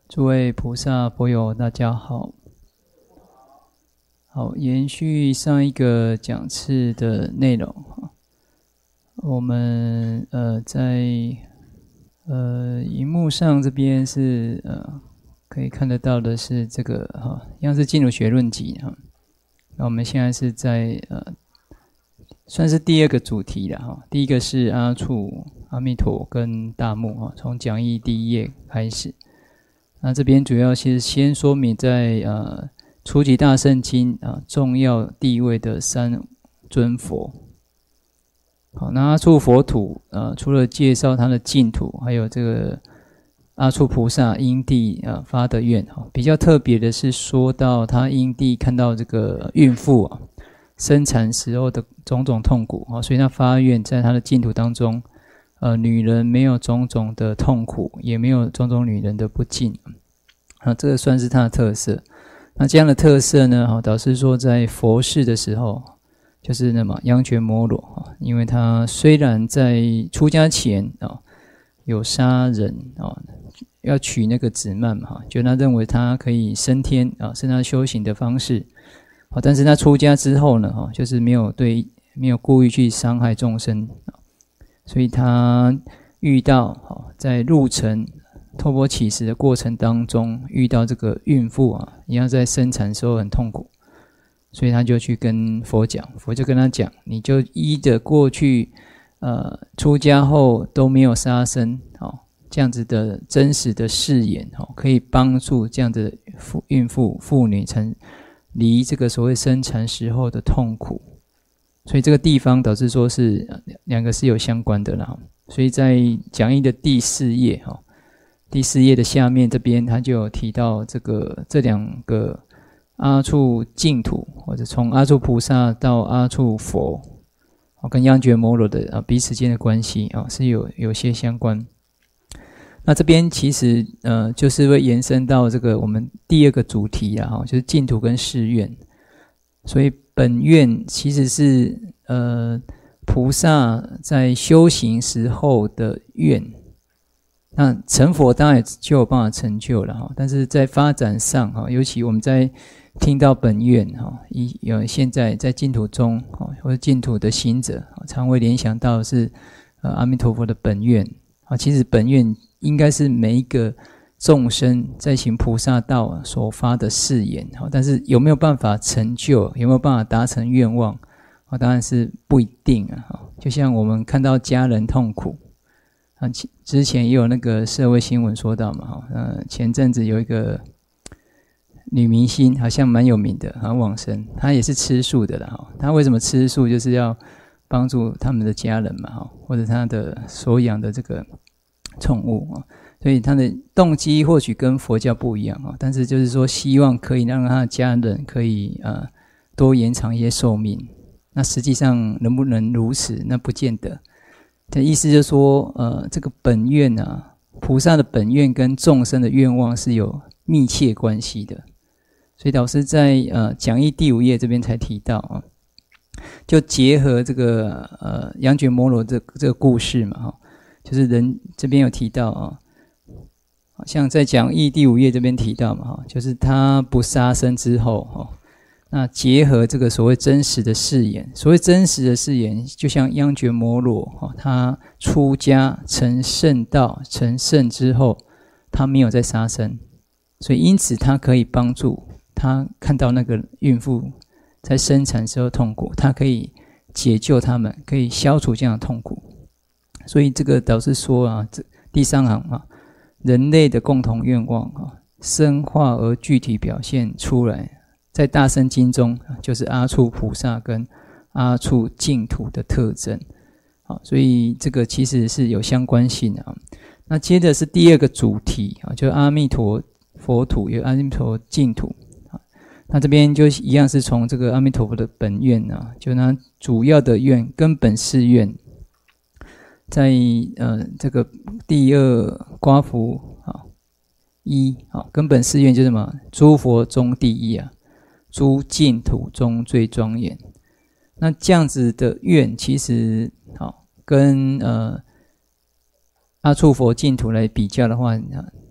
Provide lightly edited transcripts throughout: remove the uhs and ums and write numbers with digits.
诸位菩萨婆友，大家好。好，延续上一个讲次的内容，我们在荧幕上这边是可以看得到的是这个一样是净土学论集哈。那我们现在是在算是第二个主题了哈。第一个是阿处、阿弥陀跟大目哈，从讲义第一页开始。那这边主要是先说明在初级大乘经重要地位的三尊佛。好，那阿处佛土除了介绍他的净土，还有这个阿处菩萨因地发的愿比较特别的是说到他因地看到这个孕妇生产时候的种种痛苦所以他发愿在他的净土当中。女人没有种种的痛苦，也没有种种女人的不敬这个算是它的特色。那这样的特色呢导师说在佛世的时候，就是那么央觉摩罗因为他虽然在出家前有杀人要取那个子曼嘛就他认为他可以升天是他修行的方式但是他出家之后呢就是没有故意去伤害众生所以他遇到在入城托钵乞食的过程当中，遇到这个孕妇一样在生产的时候很痛苦，所以他就去跟佛讲，佛就跟他讲，你就依着过去出家后都没有杀生这样子的真实的誓言可以帮助这样的孕妇妇女离这个所谓生产时候的痛苦。所以这个地方导致说是两个是有相关的啦，所以在讲义的第四页的下面这边他就有提到这两个阿处净土，或者从阿处菩萨到阿处佛跟央觉摩罗的彼此间的关系是有些相关。那这边其实就是会延伸到这个我们第二个主题啦就是净土跟誓愿。所以本愿其实是菩萨在修行时候的愿，那成佛当然就有办法成就了但是在发展上尤其我们在听到本愿现在在净土中或者净土的行者常会联想到的是阿弥陀佛的本愿其实本愿应该是每一个众生在行菩萨道所发的誓言但是有没有办法成就，有没有办法达成愿望当然是不一定就像我们看到家人痛苦之前也有那个社会新闻说到嘛前阵子有一个女明星好像蛮有名的往生，她也是吃素的啦她为什么吃素，就是要帮助他们的家人嘛或者她的所养的这个宠物所以他的动机或许跟佛教不一样但是就是说希望可以让他的家人可以多延长一些寿命。那实际上能不能如此，那不见得。的意思就是说这个本愿菩萨的本愿跟众生的愿望是有密切关系的。所以导师在讲义第5页这边才提到就结合这个央觉摩罗这个故事嘛就是人这边有提到像在讲义第5页这边提到嘛就是他不杀生之后那结合这个所谓真实的誓言，所谓真实的誓言就像央觉摩罗他出家成圣道成圣之后他没有再杀生，所以因此他可以帮助他看到那个孕妇在生产时候痛苦，他可以解救他们，可以消除这样的痛苦。所以这个导师说这第3行人类的共同愿望深化而具体表现出来，在大乘经中就是阿处菩萨跟阿处净土的特征所以这个其实是有相关性的那接着是第2个主题就是阿弥陀佛土，有阿弥陀净土那这边就一样是从这个阿弥陀佛的本愿就他主要的愿根本誓愿，在这个第2刮符1根本誓愿就是什么？诸佛中第一诸净土中最庄严。那这样子的愿其实跟阿处佛净土来比较的话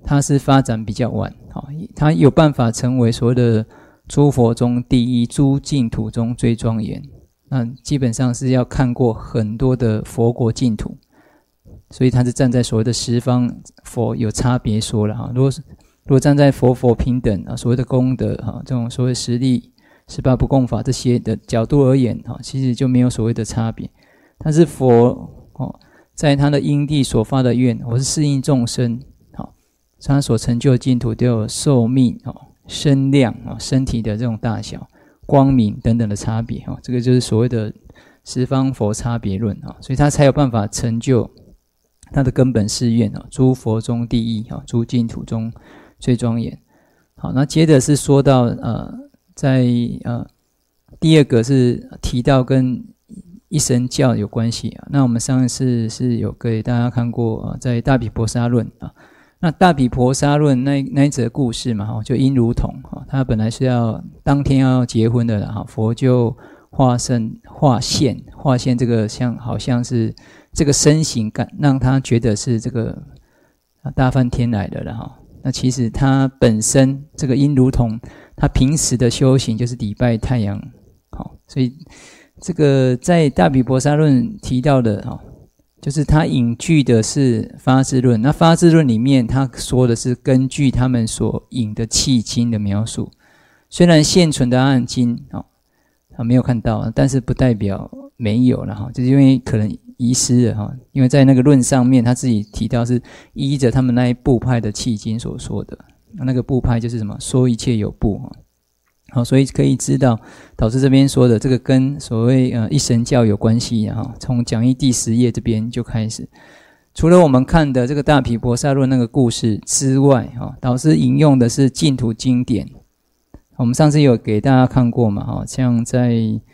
它是发展比较晚，它有办法成为所谓的诸佛中第一，诸净土中最庄严。那基本上是要看过很多的佛国净土，所以它是站在所谓的十方佛有差别说了。如果站在佛平等所谓的功德这种所谓十力、18不共法这些的角度而言其实就没有所谓的差别。但是佛在他的因地所发的愿，或是适应众生他所成就的净土都有寿命、身量、身体的这种大小、光明等等的差别，这个就是所谓的十方佛差别论，所以他才有办法成就他的根本誓愿，诸佛中第一，诸净土中最庄严。好，那接着是说到在第二个是提到跟一神教有关系那我们上一次是有给大家看过在大毗婆沙论那大毗婆沙论那一则故事嘛，就因如同他本来是要当天要结婚的啦，佛就化现这个好像是这个身形感，让他觉得是这个大梵天来的了那其实他本身这个因如同他平时的修行就是礼拜太阳所以这个在大毗婆沙论提到的就是他引据的是发智论，那发智论里面他说的是根据他们所引的契经的描述，虽然现存的阿含经没有看到，但是不代表没有了就是因为可能遗失了因为在那个论上面他自己提到是依着他们那一部派的契经所说的，那个部派就是什么说一切有部所以可以知道导师这边说的这个跟所谓一神教有关系从讲义第10页这边就开始。除了我们看的这个大毗婆沙论那个故事之外导师引用的是净土经典，我们上次有给大家看过嘛像在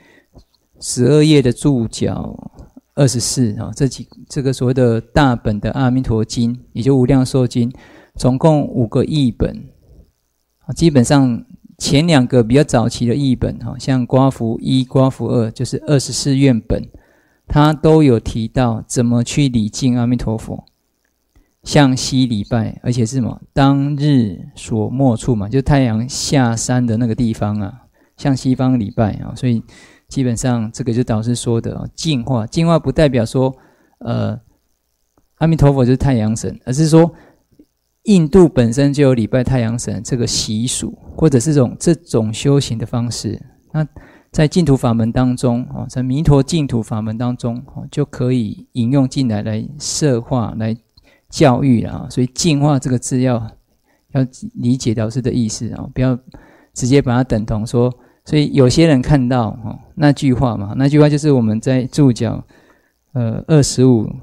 12页的注脚24这个所谓的大本的阿弥陀经，也就无量寿经，总共5个译本，基本上前2个比较早期的译本像瓜符1、瓜符2就是24愿本，它都有提到怎么去礼敬阿弥陀佛，向西礼拜，而且是什么当日所没处嘛，就太阳下山的那个地方向西方礼拜所以基本上这个就导师说的净化不代表说阿弥陀佛就是太阳神，而是说印度本身就有礼拜太阳神这个习俗，或者是这种修行的方式。那在净土法门当中在弥陀净土法门当中就可以引用进来摄化来教育了所以净化这个字要理解导师的意思不要直接把它等同说。所以有些人看到那句话嘛，那句话就是我们在注脚25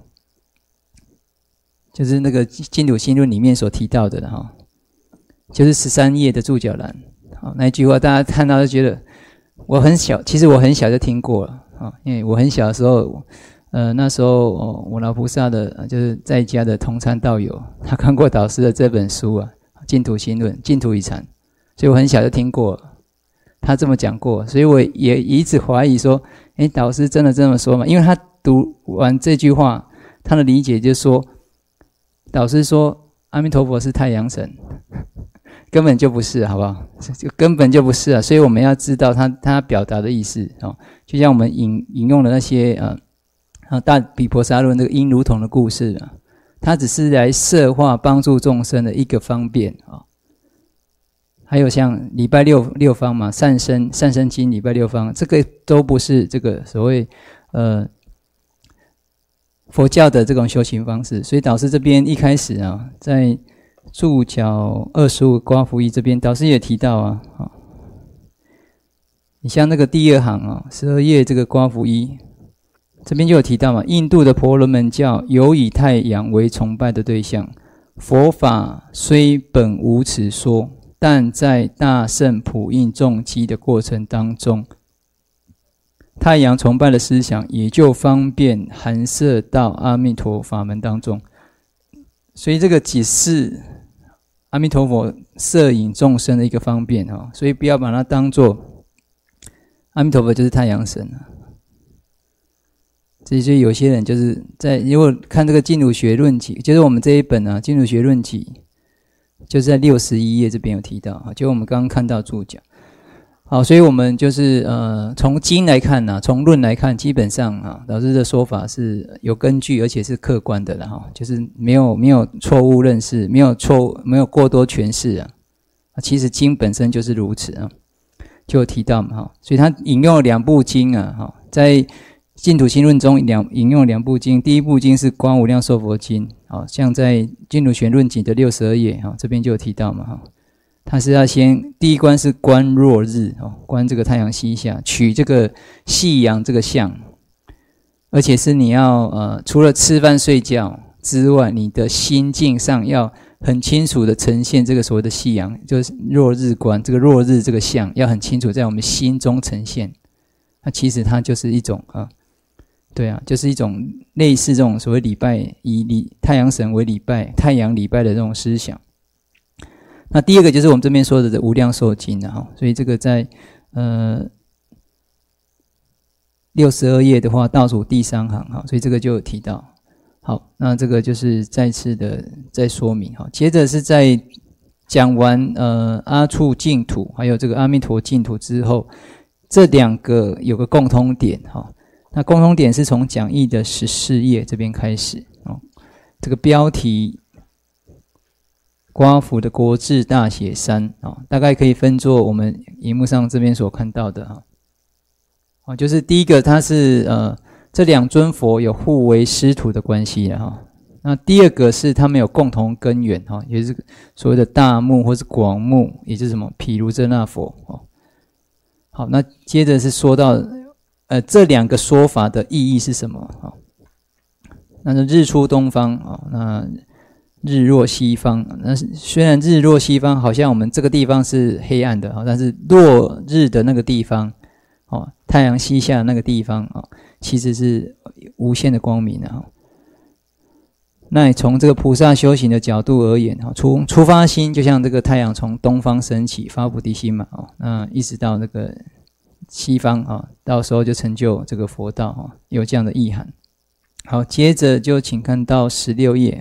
就是那个净土心论里面所提到的就是13页的注脚栏那一句话大家看到就觉得其实我很小就听过了因为我很小的时候那时候我老菩萨的就是在家的同参道友，他看过导师的这本书净土心论净土语禅，所以我很小就听过了他这么讲过，所以我也一直怀疑说导师真的这么说吗？因为他读完这句话他的理解就是说导师说阿弥陀佛是太阳神，根本就不是，好不好？根本就不是所以我们要知道他表达的意思就像我们引用的那些大毗婆沙论那个因如同的故事它只是来摄化帮助众生的一个方便还有像礼拜六方嘛，善生经礼拜6方，这个都不是这个所谓佛教的这种修行方式。所以导师这边一开始在注脚25瓜符1这边导师也提到你像那个第2行12页这个瓜符1这边就有提到嘛，印度的婆罗门教有以太阳为崇拜的对象，佛法虽本无此说，但在大乘普印重积的过程当中，太阳崇拜的思想也就方便含摄到阿弥陀法门当中。所以这个只是阿弥陀佛摄引众生的一个方便所以不要把它当作阿弥陀佛就是太阳神所以有些人就是如果看这个净土学论集，就是我们这一本净土学论集就是在61页这边有提到，就我们刚刚看到注脚。好，所以我们就是从经来看啊，从论来看，基本上啊，老师的说法是有根据，而且是客观的啦，就是没有错误认识，没有过多诠释啊。其实经本身就是如此啊，就有提到嘛，所以他引用了2部经啊，在净土心论中引用了2部经，第一部经是观无量寿佛经，像在净土玄论集的62页这边就有提到嘛，他是要先第一关是观若日，观这个太阳西下，取这个夕阳这个相，而且是你要除了吃饭睡觉之外，你的心境上要很清楚的呈现这个所谓的夕阳，就是若日观，这个若日这个相要很清楚在我们心中呈现。那其实它就是一种对啊，就是一种类似这种所谓礼拜，以太阳神为礼拜，太阳礼拜的这种思想。那第二个就是我们这边说的无量寿经所以这个在62页的话倒数第3行所以这个就有提到。好，那这个就是再次的再说明接着是在讲完阿处净土还有这个阿弥陀净土之后，这2个有个共通点那共通点是从讲义的14页这边开始这个标题刮福的国志大写3大概可以分作我们荧幕上这边所看到的就是第一个它是这2尊佛有互为师徒的关系那第二个是他们有共同根源也就是所谓的大目或是广目，也就是什么毗卢遮那佛好，那接着是说到这2个说法的意义是什么那是日出东方那日落西方，那虽然日落西方好像我们这个地方是黑暗的但是落日的那个地方太阳西下的那个地方其实是无限的光明那从这个菩萨修行的角度而言出发心就像这个太阳从东方升起发菩提心嘛那一直到那个西方到时候就成就这个佛道有这样的意涵。好，接着就请看到16页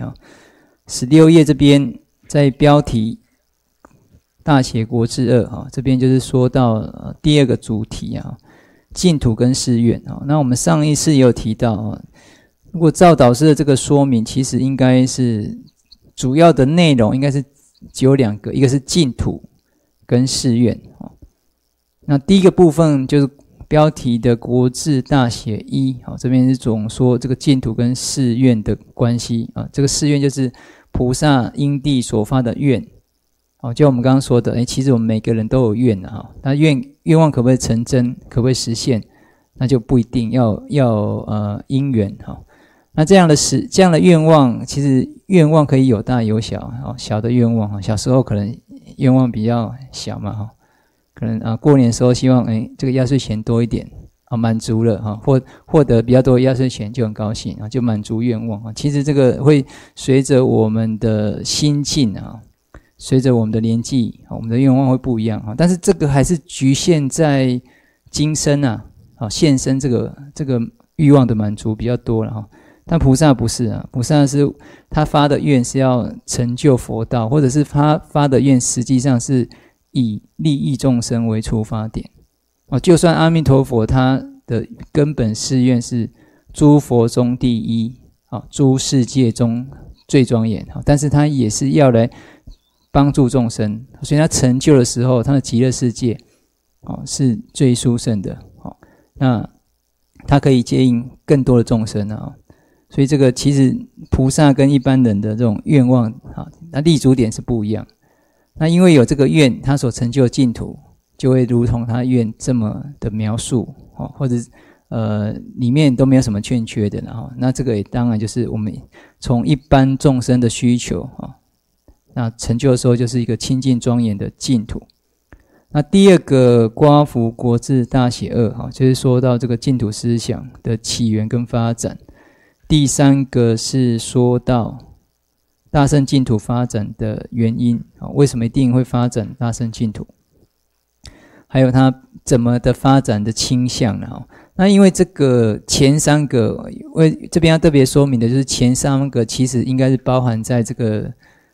16页这边在标题大写国志2这边就是说到第2个主题净土跟誓愿那我们上一次也有提到如果照导师的这个说明，其实应该是主要的内容应该是只有2个，一个是净土跟誓愿那第一个部分就是标题的国志大写1这边是总说这个净土跟誓愿的关系这个誓愿就是菩萨因地所发的愿就我们刚刚说的其实我们每个人都有愿那愿望可不可以成真，可不可以实现，那就不一定，要因缘那这样的愿望，其实愿望可以有大有小小的愿望小时候可能愿望比较小嘛可能过年的时候希望这个压岁钱多一点满足了获得比较多压岁钱就很高兴就满足愿望其实这个会随着我们的心境随着我们的年纪我们的愿望会不一样但是这个还是局限在今生现生这个欲望的满足比较多了但菩萨不是菩萨是他发的愿是要成就佛道，或者是他发的愿实际上是以利益众生为出发点就算阿弥陀佛他的根本誓愿是诸佛中第一诸世界中最庄严但是他也是要来帮助众生，所以他成就的时候他的极乐世界是最殊胜的那他可以接引更多的众生所以这个其实菩萨跟一般人的这种愿望那立足点是不一样。那因为有这个愿，他所成就的净土就会如同他愿这么的描述或者里面都没有什么欠缺的那这个也当然就是我们从一般众生的需求那成就的时候就是一个清净庄严的净土。那第2个刮福国志大写2就是说到这个净土思想的起源跟发展。第3个是说到大乘净土发展的原因为什么一定会发展大乘净土，还有它怎么的发展的倾向那因为这个前3个这边要特别说明的就是前3个其实应该是包含在这个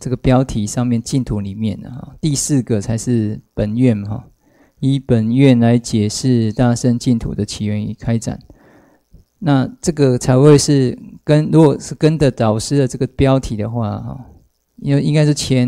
这个标题上面净土里面的第4个才是本愿嘛，以本愿来解释大乘净土的起源与开展。那这个才会是如果是跟着导师的这个标题的话，应该是前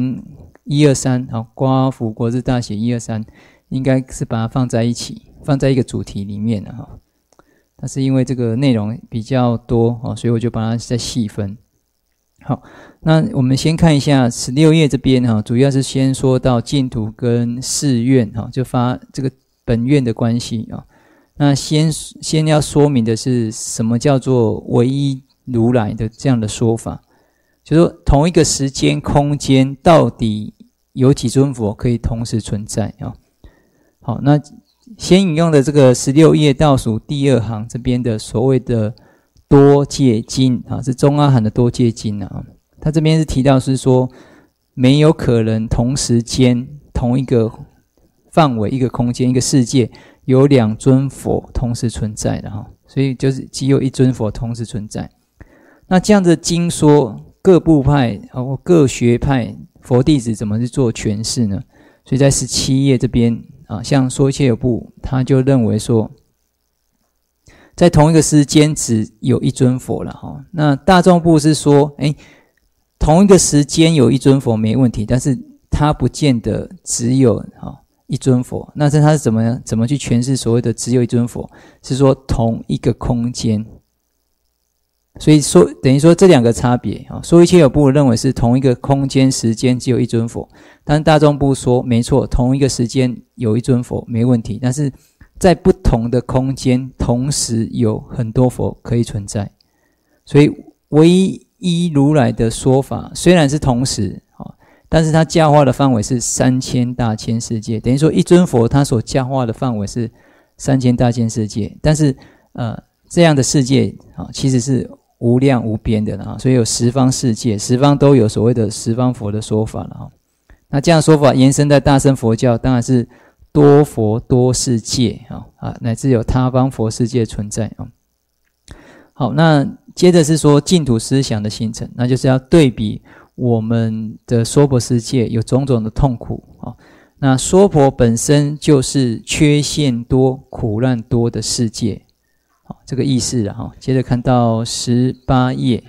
1、2、3，刮福国字大写1、2、3，应该是把它放在一起，放在一个主题里面的但是因为这个内容比较多所以我就把它再细分。好，那我们先看一下16页这边主要是先说到净土跟誓愿就发这个本愿的关系那先要说明的是什么叫做唯一如来的这样的说法，就是说同一个时间空间到底有几尊佛可以同时存在好，那先引用的这个16页倒数第2行这边的所谓的多戒经是中阿含的多戒经他这边是提到是说没有可能同时间同一个范围一个空间一个世界有2尊佛同时存在的所以就是只有1尊佛同时存在。那这样的经说各部派各学派佛弟子怎么去做诠释呢？所以在17页这边像说切有部他就认为说在同一个时间只有1尊佛了那大众部是说同一个时间有1尊佛没问题，但是他不见得只有1尊佛。那他是怎么去诠释所谓的只有1尊佛？是说同一个空间。所以说等于说这2个差别说一切有部认为是同一个空间时间只有1尊佛，但是大众部说没错，同一个时间有1尊佛没问题，但是在不同的空间同时有很多佛可以存在。所以唯一如来的说法虽然是同时但是他教化的范围是3000大千世界，等于说1尊佛他所教化的范围是3000大千世界，但是这样的世界其实是无量无边的所以有10方世界，10方都有所谓的10方佛的说法了那这样说法延伸在大乘佛教当然是多佛多世界乃至有他方佛世界存在好，那接着是说净土思想的形成，那就是要对比我们的娑婆世界有种种的痛苦那娑婆本身就是缺陷多苦难多的世界这个意思接着看到18页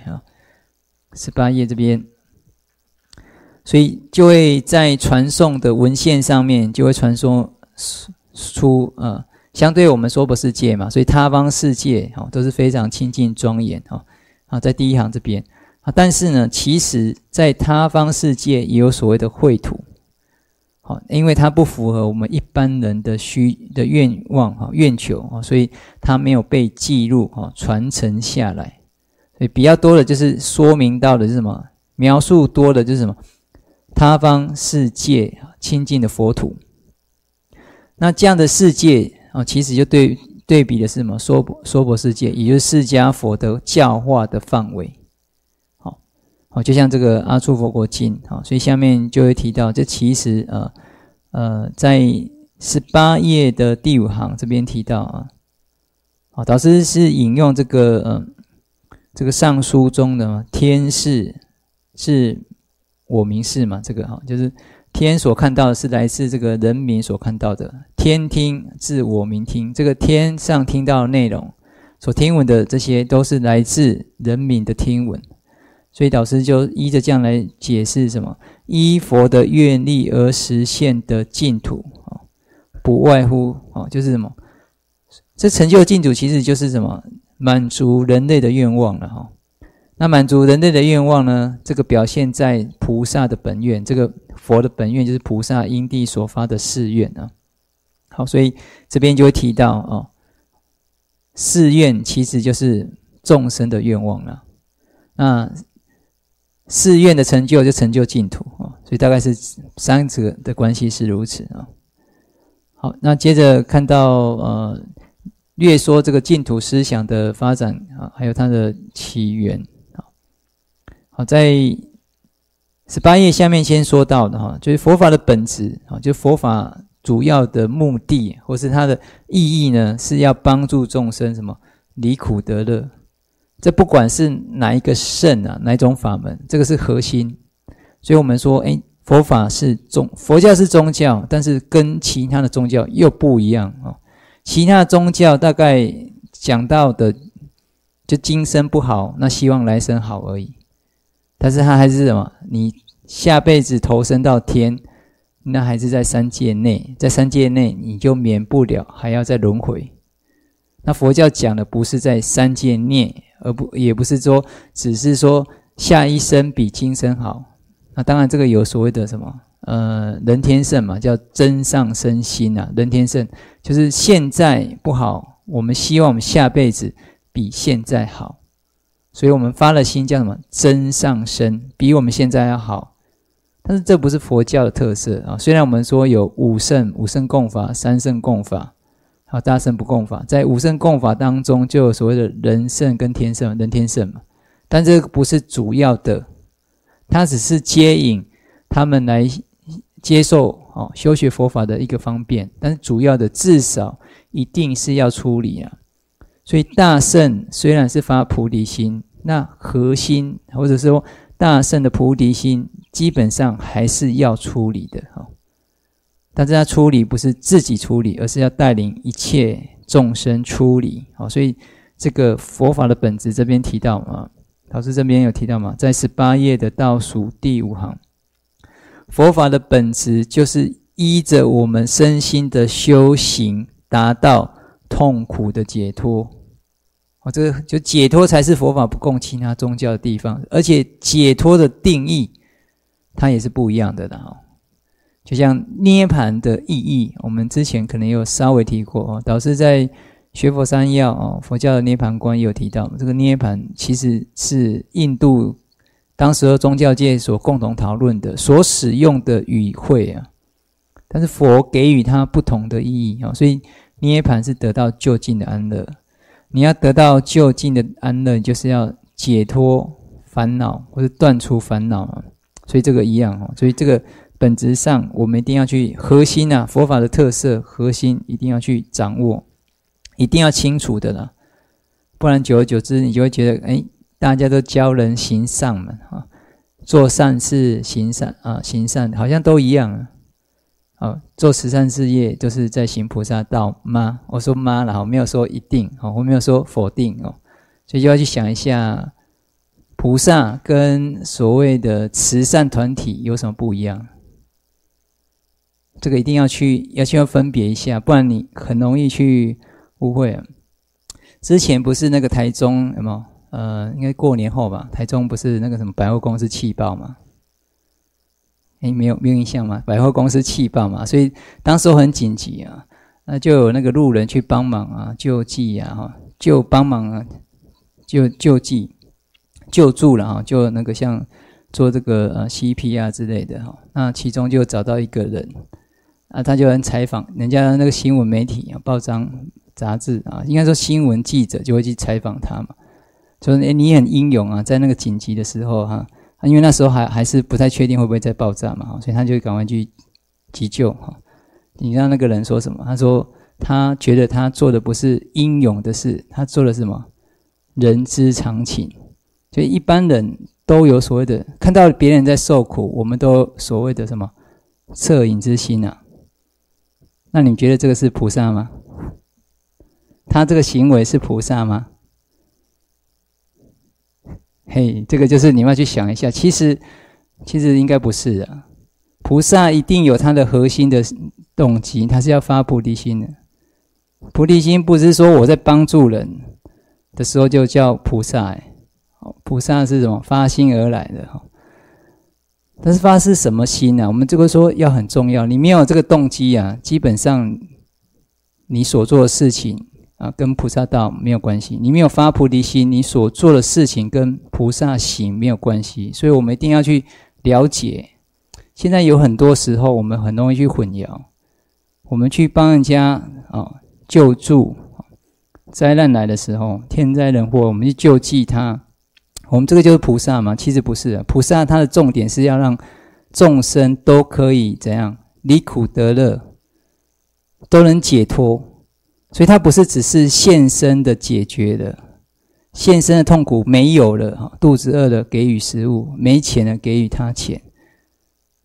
18页这边，所以就会在传送的文献上面就会传说出相对我们娑婆世界嘛，所以他方世界都是非常清净庄严在第1行这边但是呢其实在他方世界也有所谓的秽土因为它不符合我们一般人的愿望愿求所以它没有被记录传承下来。所以比较多的就是说明到的是什么，描述多的就是什么他方世界清净的佛土。那这样的世界其实就对比的是什么娑婆世界，也就是释迦佛的教化的范围就像这个阿处佛国经所以下面就会提到这其实在18页的第5行这边提到导师是引用这个上书中的天是我民是嘛，这个就是天所看到的是来自这个人民所看到的，天听自我民听，这个天上听到的内容所听闻的这些都是来自人民的听闻。所以导师就依着这样来解释什么依佛的愿力而实现的净土不外乎就是什么这成就的净土其实就是什么满足人类的愿望了那满足人类的愿望呢，这个表现在菩萨的本愿，这个佛的本愿就是菩萨因地所发的誓愿好，所以这边就会提到誓愿其实就是众生的愿望了。那誓愿的成就就成就净土所以大概是3者的关系是如此好，那接着看到略说这个净土思想的发展还有它的起源好，在18页下面先说到的就是佛法的本质就是佛法主要的目的或是它的意义呢，是要帮助众生什么离苦得乐。这不管是哪一个圣哪一种法门，这个是核心。 所以我们说，佛教是宗教，但是跟其他的宗教又不一样哦。其他的宗教大概讲到的就今生不好，那希望来生好而已。但是它还是什么？你下辈子投生到天，那还是在三界内，在三界内你就免不了还要再轮回。那佛教讲的不是在三界内，也不是说只是说下一生比今生好。那当然这个有所谓的什么人天圣嘛，叫真上生心啊。人天圣就是现在不好，我们希望我们下辈子比现在好，所以我们发了心叫什么？真上生，比我们现在要好。但是这不是佛教的特色啊。虽然我们说有五圣共法、三圣共法，还有大圣不共法，在五圣共法当中就有所谓的人圣跟天圣、人天圣嘛，但这个不是主要的，它只是接引他们来接受修学佛法的一个方便，但是主要的至少一定是要出离啊。所以大圣虽然是发菩提心，那核心或者说大圣的菩提心基本上还是要出离的。但是他出离不是自己出离，而是要带领一切众生出离。所以这个佛法的本质这边提到啊，老师这边有提到嘛，在18页的倒数第5行，佛法的本质就是依着我们身心的修行达到痛苦的解脱。这个就解脱才是佛法不共其他宗教的地方，而且解脱的定义它也是不一样的啦。就像涅槃的意义，我们之前可能有稍微提过，导师在学佛三要佛教的涅槃观也有提到，这个涅槃其实是印度当时的宗教界所共同讨论的，所使用的语汇啊，但是佛给予它不同的意义，所以涅槃是得到究竟的安乐。你要得到究竟的安乐，你就是要解脱烦恼或者断除烦恼，所以这个一样。所以这个本质上我们一定要去核心啊，佛法的特色核心一定要去掌握，一定要清楚的啦，不然久而久之你就会觉得大家都教人行善嘛，做善事行善好像都一样啊。做慈善事业就是在行菩萨道吗？我说吗啦，我没有说一定，我没有说否定，所以就要去想一下菩萨跟所谓的慈善团体有什么不一样，这个一定要去分别一下，不然你很容易去误会。之前不是那个台中有没有应该过年后吧，台中不是那个什么百货公司气爆嘛？没有印象嘛？百货公司气爆嘛，所以当时很紧急啊，那就有那个路人去帮忙啊，救济啊，就帮忙啊，救济救助了就那个像做这个CPR 之类的那其中就找到一个人他就很采访人家那个新闻媒体报章杂志应该说新闻记者就会去采访他嘛，说你很英勇啊，在那个紧急的时候因为那时候还是不太确定会不会再爆炸嘛，所以他就赶快去急救。你知道那个人说什么？他说他觉得他做的不是英勇的事，他做的是什么？人之常情。所以一般人都有所谓的看到别人在受苦，我们都有所谓的什么恻隐之心啊。那你觉得这个是菩萨吗？他这个行为是菩萨吗？这个就是你们要去想一下，其实应该不是啊。菩萨一定有他的核心的动机，他是要发菩提心的。菩提心不是说我在帮助人的时候就叫菩萨菩萨是什么？发心而来的但是发是什么心我们这个说要很重要，你没有这个动机基本上你所做的事情跟菩萨道没有关系，你没有发菩提心，你所做的事情跟菩萨行没有关系，所以我们一定要去了解。现在有很多时候我们很容易去混淆，我们去帮人家救助，灾难来的时候，天灾人祸，我们去救济他，我们这个就是菩萨嘛？其实不是菩萨他的重点是要让众生都可以怎样离苦得乐，都能解脱。所以它不是只是现身的解决的，现身的痛苦没有了，肚子饿了给予食物，没钱了给予他钱，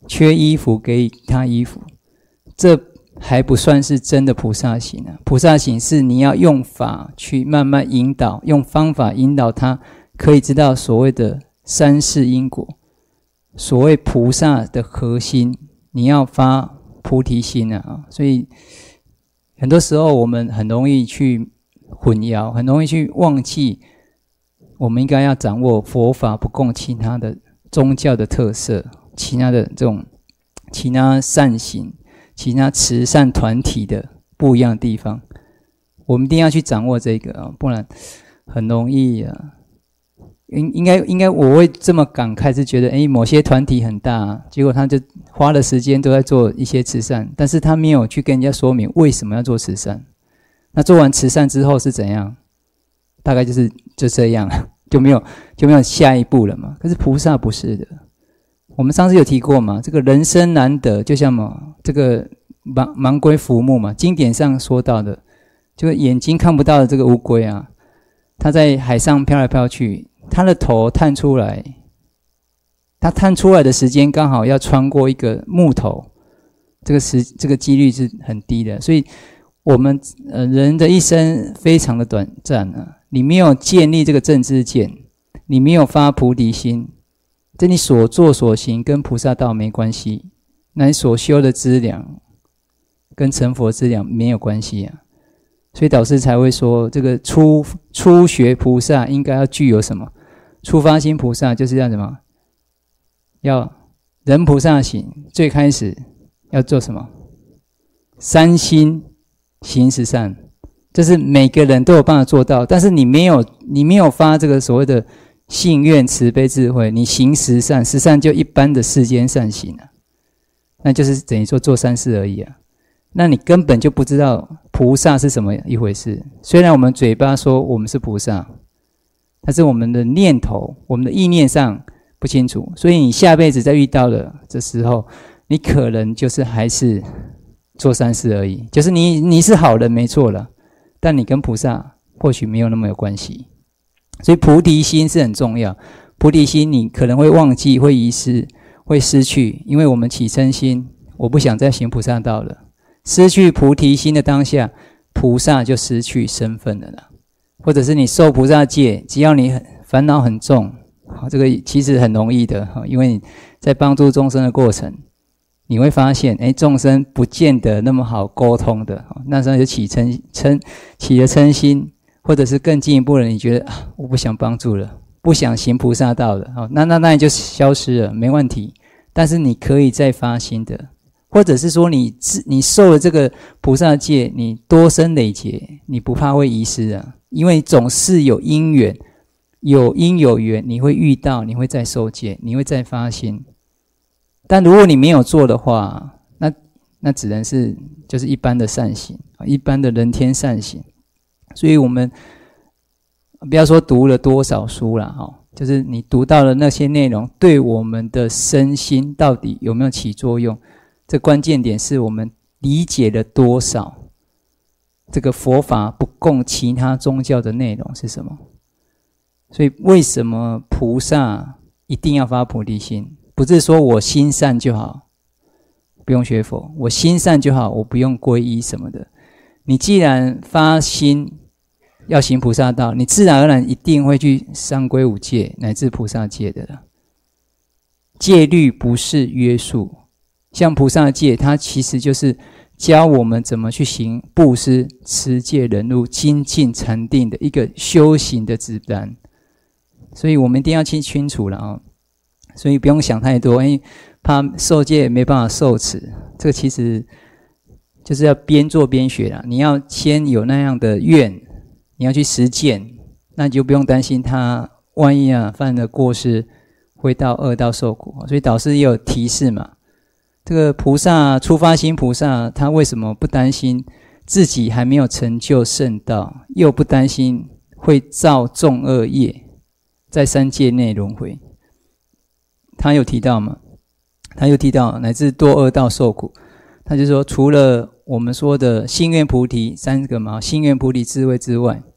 缺衣服给他衣服，这还不算是真的菩萨行啊。菩萨行是你要用法去慢慢引导，用方法引导他可以知道所谓的三世因果，所谓菩萨的核心，你要发菩提心啊。所以很多时候我们很容易去混淆，很容易去忘记我们应该要掌握佛法不共其他的宗教的特色，其他的这种其他善行，其他慈善团体的不一样的地方，我们一定要去掌握这个啊，不然很容易啊。应该我会这么感慨，是觉得某些团体很大，结果他就花了时间都在做一些慈善，但是他没有去跟人家说明为什么要做慈善。那做完慈善之后是怎样？大概就这样，就没有下一步了嘛。可是菩萨不是的，我们上次有提过嘛，这个人生难得，就像嘛这个盲龟浮木嘛，经典上说到的，就是眼睛看不到的这个乌龟啊，它在海上飘来飘去，它的头探出来，它探出来的时间刚好要穿过一个木头，这个几率是很低的，所以我们人的一生非常的短暂啊，你没有建立这个正知见，你没有发菩提心，这你所作所行跟菩萨道没关系，那你所修的资粮跟成佛资粮没有关系啊。所以导师才会说，这个初学菩萨应该要具有什么？初发心菩萨就是要什么？要人菩萨行，最开始要做什么？三心行十善，这是每个人都有办法做到，但是你没有发这个所谓的信愿慈悲智慧，你行十善，十善就一般的世间善行啊，那就是等于说做善事而已啊。那你根本就不知道菩萨是什么一回事。虽然我们嘴巴说我们是菩萨，但是我们的念头，我们的意念上不清楚，所以你下辈子再遇到了这时候，你可能就是还是做善事而已，就是你是好人没错了，但你跟菩萨或许没有那么有关系。所以菩提心是很重要，菩提心你可能会忘记，会遗失，会失去，因为我们起嗔心，我不想再行菩萨道了，失去菩提心的当下，菩萨就失去身份了啦。或者是你受菩萨戒，只要你烦恼很重，这个其实很容易的，因为你在帮助众生的过程，你会发现众生不见得那么好沟通的，那时候就起了嗔心，或者是更进一步的，你觉得我不想帮助了，不想行菩萨道了，那你就消失了，没问题。但是你可以再发心的，或者是说你受了这个菩萨戒，你多生累劫，你不怕会遗失啊，因为总是有因缘，有因有缘，你会遇到，你会再受戒，你会再发心。但如果你没有做的话，那只能是就是一般的善行，一般的人天善行。所以我们不要说读了多少书啦，就是你读到了那些内容，对我们的身心到底有没有起作用？这关键点是我们理解了多少这个佛法不共其他宗教的内容是什么。所以为什么菩萨一定要发菩提心？不是说我心善就好，不用学佛，我心善就好，我不用皈依什么的。你既然发心要行菩萨道，你自然而然一定会去三皈五戒乃至菩萨戒的了。戒律不是约束，像菩萨戒，它其实就是教我们怎么去行布施、持戒、忍辱、精进、禅定的一个修行的指南。所以我们一定要清楚了啊！所以不用想太多，怕受戒没办法受持，这个其实就是要边做边学啦。你要先有那样的愿，你要去实践，那你就不用担心他万一犯了过失会到恶道受苦。所以导师也有提示嘛，这个菩萨初发心菩萨，他为什么不担心自己还没有成就圣道，又不担心会造重恶业，在三界内轮回？他有提到嘛？他有提到乃至堕恶道受苦。他就说，除了我们说的心愿菩提三个嘛，心愿菩提智慧之外，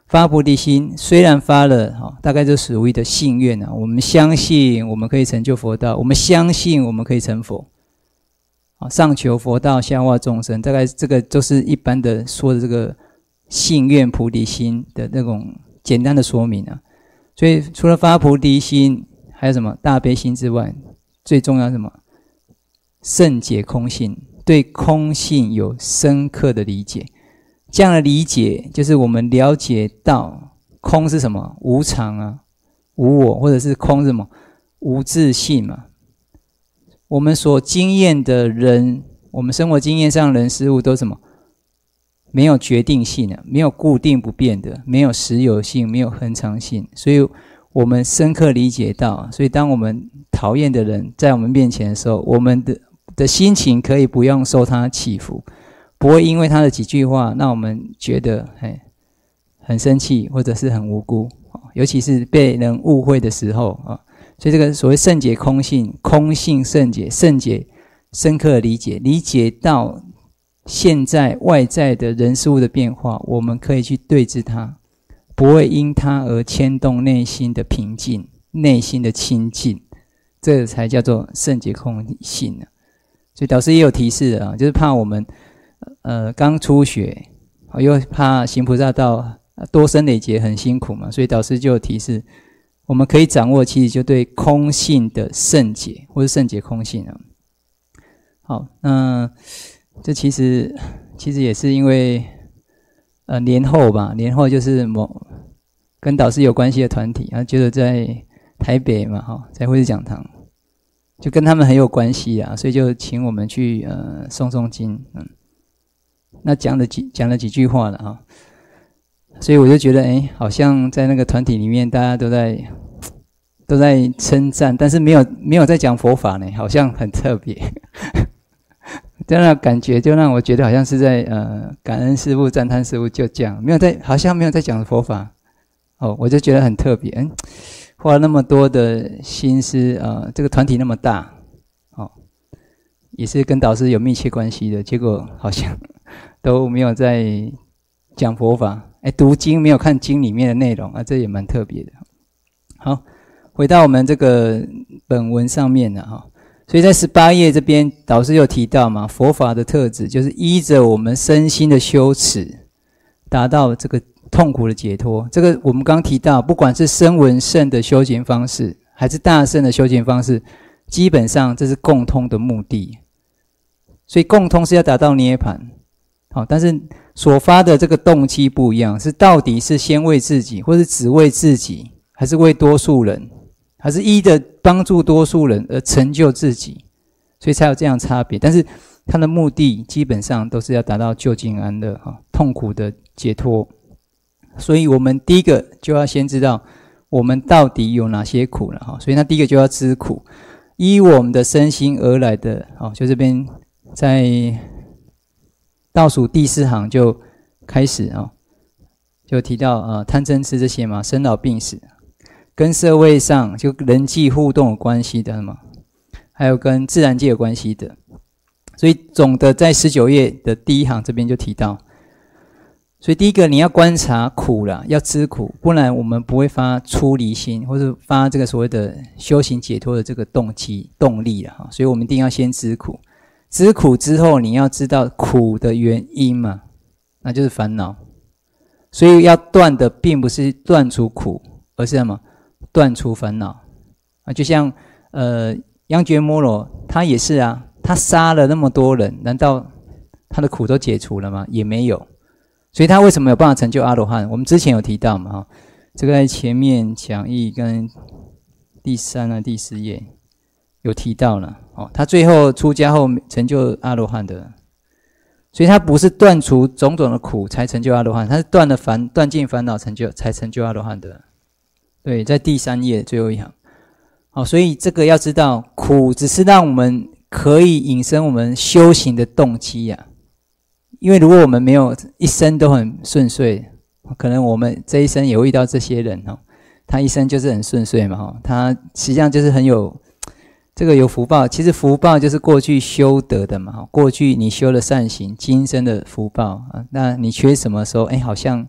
发菩提心虽然发了，大概就属于的信愿啊，我们相信我们可以成就佛道，我们相信我们可以成佛，上求佛道，下化众生，大概这个就是一般的说的这个信愿菩提心的那种简单的说明啊。所以除了发菩提心，还有什么大悲心之外，最重要是什么？圣解空性，对空性有深刻的理解。这样的理解就是我们了解到空是什么？无常啊，无我，或者是空是什么？无自性嘛。我们所经验的人，我们生活经验上人事物都是什么？没有决定性的，没有固定不变的，没有实有性，没有恒常性。所以我们深刻理解到，所以当我们讨厌的人在我们面前的时候，我们的心情可以不用受他起伏，不会因为他的几句话让我们觉得很生气或者是很无辜，尤其是被人误会的时候啊。所以这个所谓圣解空性，空性圣解，圣解深刻的理解，理解到现在外在的人事物的变化，我们可以去对治它，不会因它而牵动内心的平静，内心的清净，这才叫做圣解空性。所以导师也有提示的就是怕我们刚初学，又怕行菩萨道多生累劫很辛苦嘛，所以导师就有提示，我们可以掌握其实就对空性的圣解或是圣解空性啊。好，那这其实也是因为年后吧，年后就是跟导师有关系的团体，觉得在台北嘛，在慧智讲堂，就跟他们很有关系啊，所以就请我们去诵经，那讲了几句话了哈，所以我就觉得好像在那个团体里面大家都在称赞，但是没有在讲佛法呢，好像很特别。这样的感觉就让我觉得好像是在感恩师父、赞叹师父，就这样，好像没有在讲佛法。我就觉得很特别，花了那么多的心思这个团体那么大，也是跟导师有密切关系的，结果好像都没有在讲佛法，读经没有看经里面的内容这也蛮特别的。好，回到我们这个本文上面了所以在18页这边导师有提到嘛，佛法的特质就是依着我们身心的修持，达到这个痛苦的解脱。这个我们刚提到，不管是声闻乘的修行方式，还是大乘的修行方式，基本上这是共通的目的。所以共通是要达到涅槃，但是所发的这个动机不一样，是到底是先为自己，或是只为自己，还是为多数人，还是依的帮助多数人而成就自己，所以才有这样差别。但是它的目的基本上都是要达到究竟安乐，痛苦的解脱。所以我们第一个就要先知道我们到底有哪些苦了，所以那第一个就要知苦，依我们的身心而来的，就这边在倒数第4行就开始就提到贪嗔痴这些嘛，生老病死，跟社会上就人际互动有关系的嘛，还有跟自然界有关系的。所以总的在19页的第1行这边就提到，所以第一个你要观察苦啦，要知苦，不然我们不会发出离心，或者发这个所谓的修行解脱的这个动力啦。所以我们一定要先知苦，知苦之后你要知道苦的原因嘛，那就是烦恼。所以要断的并不是断除苦，而是什么？断除烦恼就像央觉摩罗他也是他杀了那么多人，难道他的苦都解除了吗？也没有。所以他为什么有办法成就阿罗汉？我们之前有提到嘛，这个在前面讲义跟第3、第4页有提到了他最后出家后成就阿罗汉的。所以他不是断除种种的苦才成就阿罗汉，他是断尽烦恼才成就阿罗汉的。对，在第3页最后一行。所以这个要知道，苦只是让我们可以引申我们修行的动机因为如果我们没有一生都很顺遂，可能我们这一生也会遇到这些人他一生就是很顺遂嘛他实际上就是很有这个有福报。其实福报就是过去修得的嘛，过去你修了善行，今生的福报那你缺什么时候好像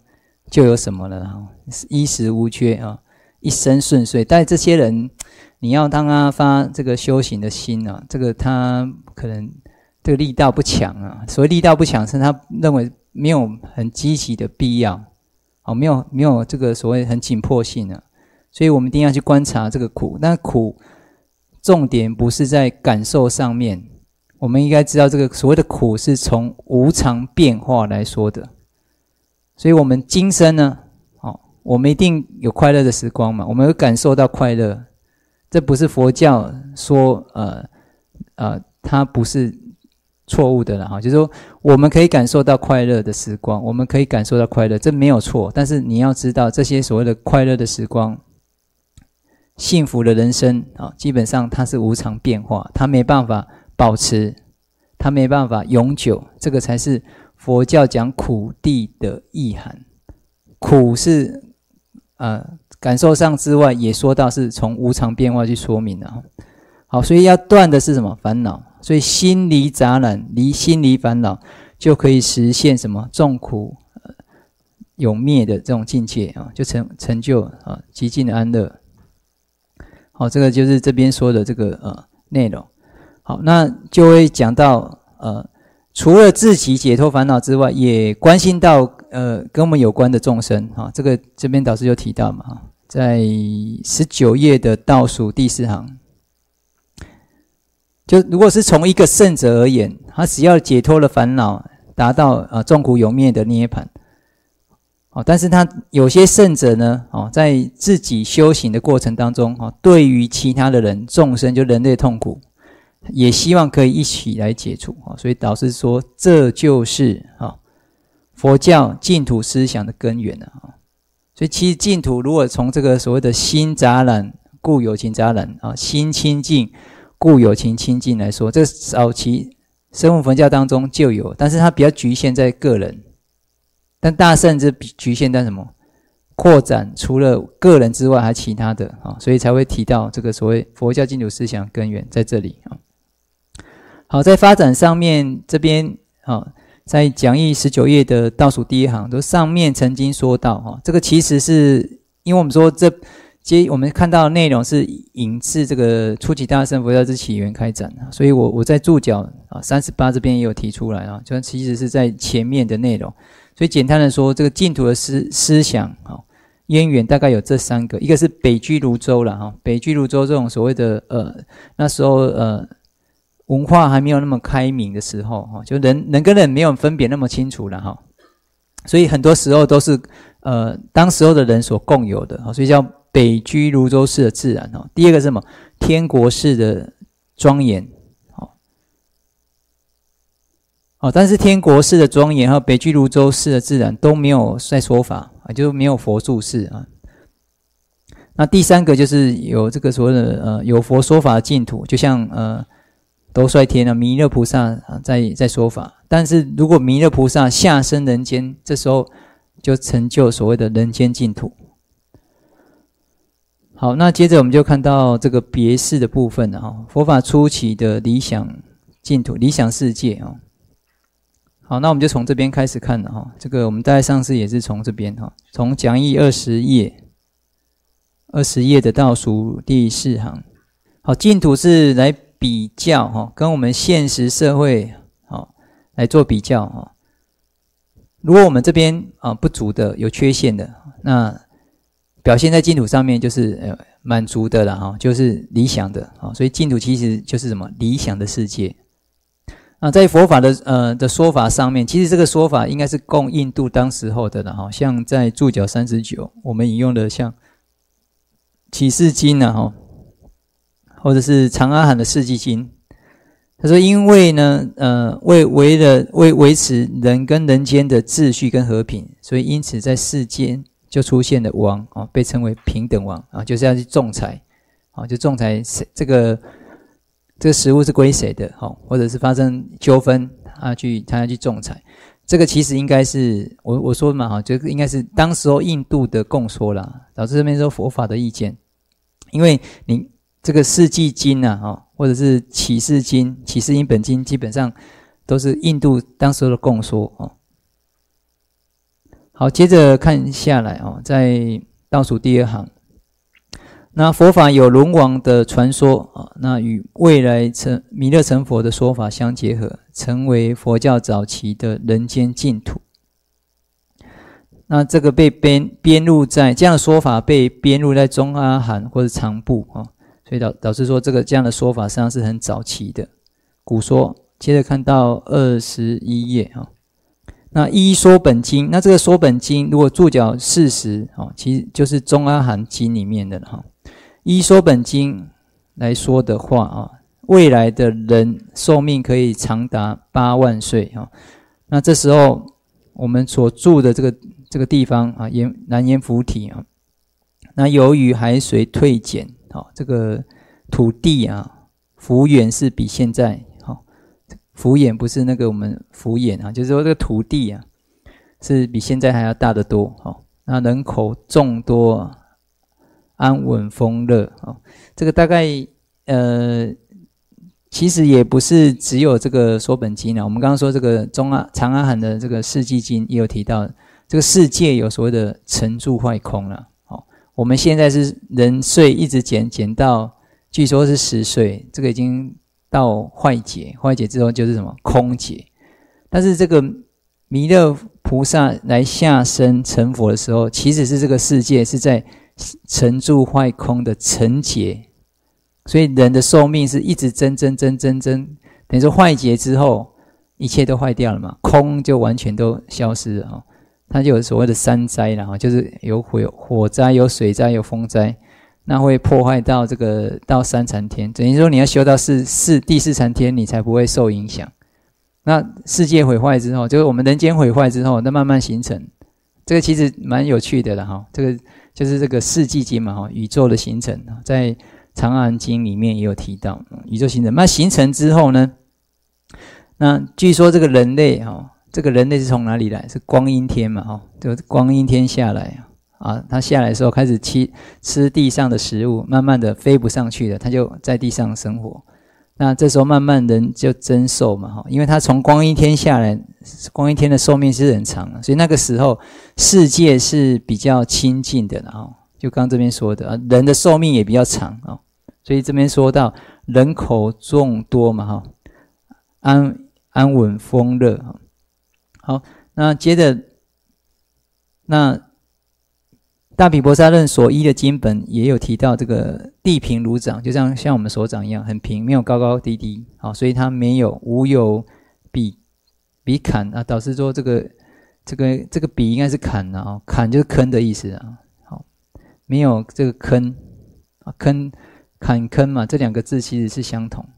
就有什么了，衣食无缺啊，一生顺遂。但这些人，你要当他发这个修行的心啊，这个他可能这个力道不强啊。所谓力道不强，是他认为没有很积极的必要，没有这个所谓很紧迫性啊。所以我们一定要去观察这个苦，但苦重点不是在感受上面，我们应该知道这个所谓的苦是从无常变化来说的。所以我们今生呢，我们一定有快乐的时光嘛，我们会感受到快乐，这不是佛教说它不是错误的啦，就是说我们可以感受到快乐的时光，我们可以感受到快乐，这没有错。但是你要知道，这些所谓的快乐的时光、幸福的人生基本上它是无常变化，它没办法保持，它没办法永久，这个才是佛教讲苦谛的意涵。苦是感受上之外，也说到是从无常变化去说明的。好，所以要断的是什么？烦恼。所以心离杂染，心离烦恼，就可以实现什么？众苦永灭的这种境界就成就极尽的安乐。好，这个就是这边说的这个内容。好，那就会讲到除了自己解脱烦恼之外，也关心到跟我们有关的众生这个这边导师就提到嘛，在19页的倒数第4行，就如果是从一个圣者而言，他只要解脱了烦恼，达到众苦永灭的涅槃。但是他有些圣者呢，在自己修行的过程当中，对于其他的人众生，就人类痛苦，也希望可以一起来解除。所以导师说，这就是佛教净土思想的根源。所以其实净土如果从这个所谓的心杂染故有情杂染，心清净故有情清净来说，这早期声闻佛教当中就有，但是它比较局限在个人。但大乘是局限在什么？扩展除了个人之外还其他的所以才会提到这个所谓佛教净土思想根源在这里。好，在发展上面这边在讲义19页的倒数第1行，都上面曾经说到这个其实是因为我们说我们看到的内容是引自这个初期大乘佛教之起源开展，所以我在注脚38这边也有提出来就其实是在前面的内容。所以简单的说，这个净土的思想渊源大概有这3个，一个是北居卢洲啦，北居卢洲这种所谓的那时候文化还没有那么开明的时候就人跟人没有分别那么清楚了所以很多时候都是当时候的人所共有的所以叫北居卢洲式的自然第二个是什么？天国式的庄严但是天国式的庄严和北居卢洲式的自然都没有在说法就是没有佛住世那第3个就是有这个所谓的有佛说法的净土，就像兜率天弥勒菩萨在说法。但是如果弥勒菩萨下生人间，这时候就成就所谓的人间净土。好，那接着我们就看到这个别事的部分佛法初期的理想净土、理想世界好，那我们就从这边开始看了这个我们大概上次也是从这边从讲义20页的倒数第4行。好，净土是来比较跟我们现实社会来做比较如果我们这边不足的、有缺陷的，那表现在净土上面就是满足的啦就是理想的所以净土其实就是什么？理想的世界。在佛法的说法上面，其实这个说法应该是供印度当时候的啦像在注脚39我们引用的像启示经或者是长阿含的世纪经，他说因为呢为维持人跟人间的秩序跟和平，所以因此在世间就出现了王被称为平等王就是要去仲裁就仲裁这个食物是归谁的或者是发生纠纷他要去仲裁。这个其实应该是我说嘛这个应该是当时候印度的共说啦，导致这边说佛法的意见。因为你这个世纪经或者是启示经、启示因本经，基本上都是印度当时候的共说好，接着看下来哦，在倒数第2行，那佛法有轮王的传说啊，那与未来弥勒成佛的说法相结合，成为佛教早期的人间净土。那这个被编入在这样的说法被编入在中阿含或者长部啊，所以导致说这样的说法实际上是很早期的古说。接着看到21页啊。那一说本经，那这个说本经如果注脚40其实就是中阿含经里面的哈。一说本经来说的话啊，未来的人寿命可以长达8万岁啊。那这时候我们所住的这个地方啊，南阎浮提啊，那由于海水退减这个土地啊，幅员是比现在幅员不是那个我们幅员啊，就是说这个土地啊是比现在还要大得多那人口众多，安稳丰乐这个大概其实也不是只有这个说本经我们刚刚说这个长阿含的这个世纪经也有提到，这个世界有所谓的成住坏空了我们现在是人岁一直减到据说是10岁，这个已经到坏劫之后就是什么空劫。但是这个弥勒菩萨来下生成佛的时候，其实是这个世界是在成住坏空的成劫，所以人的寿命是一直增，等于说坏劫之后一切都坏掉了嘛，空就完全都消失了它就有所谓的3灾啦就是有火灾、有水灾、有风灾，那会破坏到到3禅天，等于说你要修到第4禅天你才不会受影响。那世界毁坏之后，就是我们人间毁坏之后，那慢慢形成，这个其实蛮有趣的啦这个就是这个世纪经嘛宇宙的形成，在长阿含经里面也有提到宇宙形成。那形成之后呢，那据说这个人类是从哪里来？是光阴天嘛就光阴天下来他下来的时候开始吃地上的食物，慢慢的飞不上去了，他就在地上生活。那这时候慢慢人就增寿嘛因为他从光阴天下来，光阴天的寿命是很长的，所以那个时候世界是比较清净的就刚这边说的人的寿命也比较长所以这边说到人口众多嘛安稳丰乐好，那接着那大毗婆沙论所依的经本也有提到这个地平如掌，就像我们手掌一样很平，没有高高低低所以它无有比坎导致说这个比应该是坎坎就是坑的意思没有这个坑坎坑嘛，这2个字其实是相同。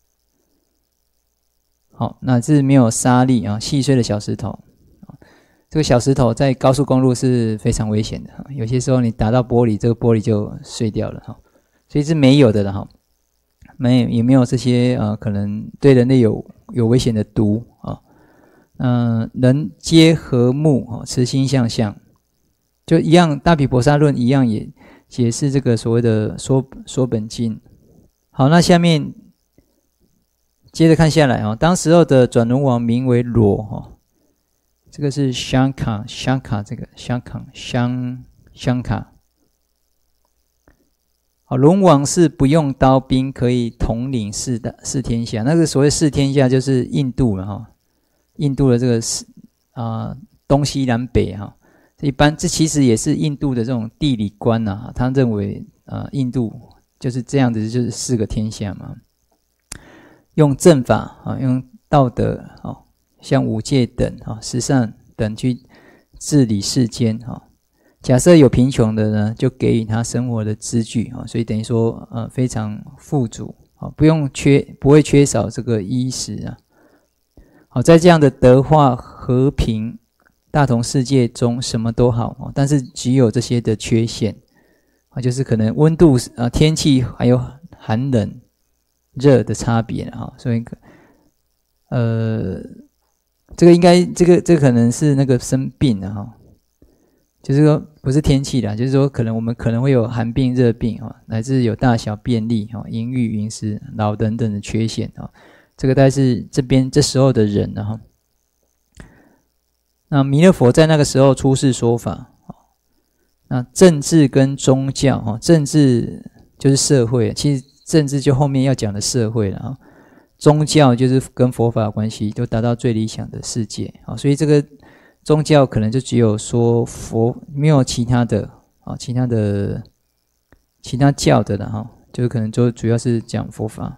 好，那这是没有沙粒细碎的小石头这个小石头在高速公路是非常危险的有些时候你打到玻璃，这个玻璃就碎掉了所以是没有的了也没有这些可能对人类有危险的毒人皆和睦慈心向相，就一样大毗婆沙论一样也解释这个所谓的说本经。好，那下面接着看下来当时候的转轮王名为罗这个是香卡这个香卡轮王是不用刀兵可以统领四天下，那个所谓4天下就是印度了印度的这个东西南北一般这其实也是印度的这种地理观他认为印度就是这样子，就是4个天下嘛，用正法用道德像5戒等十善等去治理世间假设有贫穷的呢，就给予他生活的资具所以等于说非常富足不会缺少这个衣食在这样的德化和平大同世界中，什么都好但是只有这些的缺陷就是可能温度天气还有寒冷热的差别所以这个应该这个可能是那个生病就是说不是天气啦，就是说我们可能会有寒病热病乃至有大小便利淫欲淫湿老等等的缺陷这个大概是这时候的人那弥勒佛在那个时候出世说法，那政治跟宗教，政治就是社会，其实政治就后面要讲的社会了，宗教就是跟佛法有关系，都达到最理想的世界，所以这个宗教可能就只有说佛，没有其他的，其他教的了，就是可能就主要是讲佛法。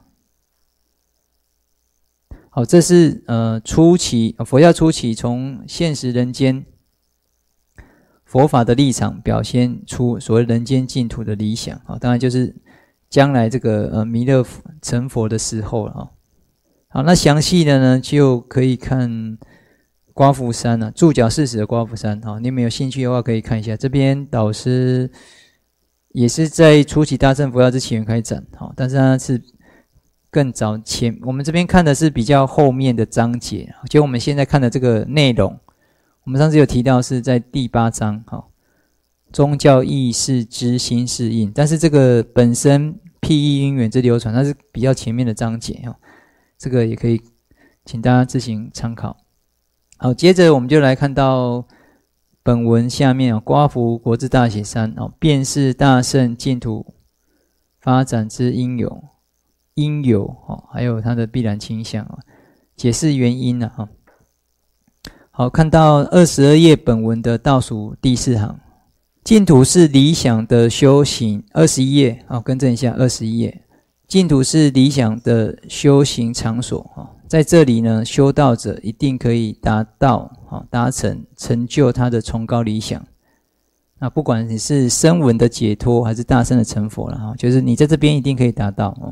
好，这是初期佛教初期从现实人间佛法的立场表现出所谓人间净土的理想，当然就是将来这个弥勒成佛的时候了。好，那详细的呢就可以看刮福山啊，注脚40的刮福山，你们有兴趣的话可以看一下。这边导师也是在初期大乘佛教之前开展，但是它是更早前，我们这边看的是比较后面的章节，就我们现在看的这个内容，我们上次有提到是在第8章，宗教意识之心适应，但是这个本身譬喻因缘之流传，它是比较前面的章节，这个也可以请大家自行参考。好，接着我们就来看到本文下面，刮福国字大写3，便是大乘净土发展之因由，还有它的必然倾向，解释原因。好，看到22页本文的倒数第4行，净土是理想的修行。21页，更正一下，21页，净土是理想的修行场所，在这里呢，修道者一定可以达成成就他的崇高理想。那不管你是声闻的解脱还是大乘的成佛了，就是你在这边一定可以达到。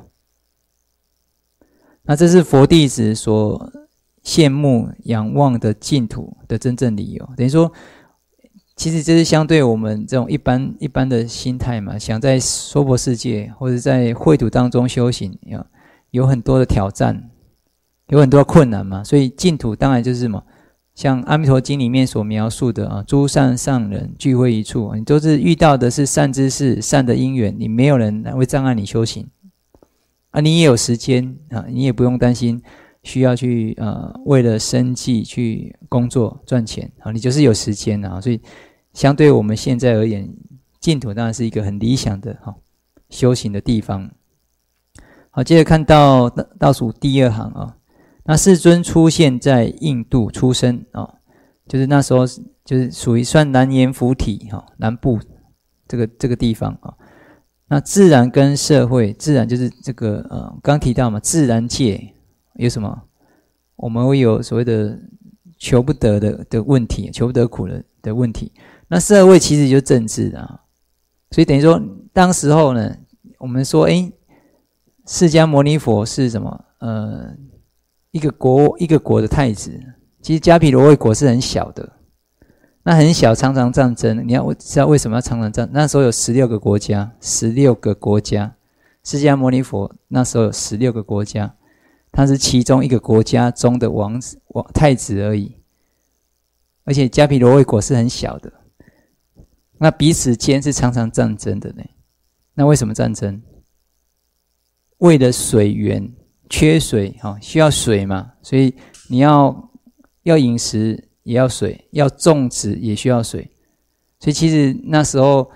那这是佛弟子所羡慕仰望的净土的真正理由。等于说，其实这是相对我们这种一般的心态嘛，想在娑婆世界或者在秽土当中修行，有很多的挑战，有很多的困难嘛，所以净土当然就是什么，像《阿弥陀经》里面所描述的诸善上人聚会一处，你都是遇到的是善知识、善的因缘，你没有人会障碍你修行。你也有时间，你也不用担心需要去为了生计去工作赚钱，你就是有时间，所以相对我们现在而言，净土当然是一个很理想的修行的地方。好，接着看到倒数第2行，那世尊出现在印度出生，就是那时候就是属于算南阎浮提，南部这个地方。那自然跟社会，自然就是这个刚提到嘛，自然界有什么？我们会有所谓的求不得的问题，求不得苦的问题。那社会其实就是政治所以等于说，当时候呢，我们说，释迦牟尼佛是什么？一个国的太子。其实迦毗罗卫国是很小的。那很小，常常战争。你要知道为什么要常常战争？那时候有16个国家，16个国家。释迦牟尼佛那时候有16个国家，他是其中一个国家中的太子而已。而且迦毗罗卫国是很小的，那彼此间是常常战争的呢。那为什么战争？为了水源，缺水，需要水嘛，所以你要饮食。也要水，要种植也需要水，所以其实那时候，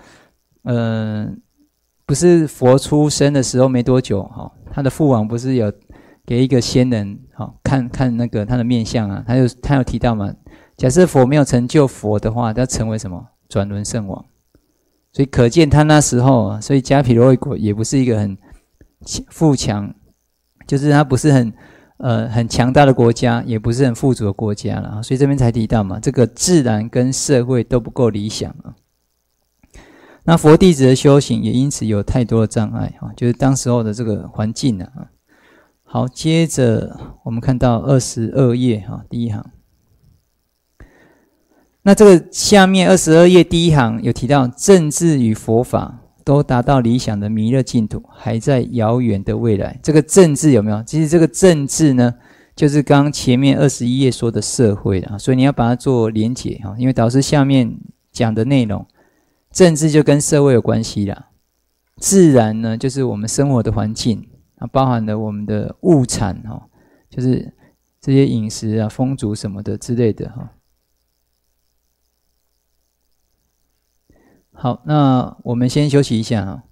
不是佛出生的时候没多久，他的父王不是有给一个仙人，看那个他的面相啊，他有提到嘛，假设佛没有成就佛的话，他成为什么？转轮圣王，所以可见他那时候，所以迦毗罗卫国也不是一个很富强，就是他不是很强大的国家，也不是很富足的国家了，所以这边才提到嘛，这个自然跟社会都不够理想那佛弟子的修行也因此有太多的障碍就是当时候的这个环境好，接着我们看到22页第1行。那这个下面22页第1行有提到政治与佛法都达到理想的弥勒净土，还在遥远的未来。这个政治有没有？其实这个政治呢，就是刚刚前面21页说的社会的，所以你要把它做连结因为导师下面讲的内容，政治就跟社会有关系啦。自然呢，就是我们生活的环境包含了我们的物产就是这些饮食风俗什么的之类的好，那我们先休息一下哈。